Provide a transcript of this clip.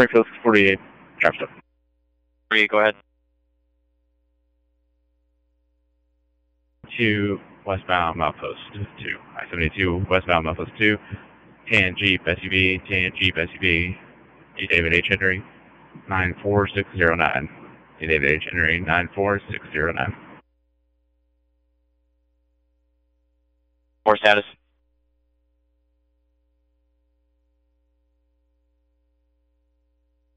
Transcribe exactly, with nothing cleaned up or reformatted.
Springfield six forty-eight, traffic stop. Three, go ahead. two, westbound Milepost two. I seventy-two, westbound Milepost two. Tan Jeep S U V, Tan Jeep S U V. D. David H. Henry, nine four six zero nine. D. David H. Henry, nine four six zero nine. Four status.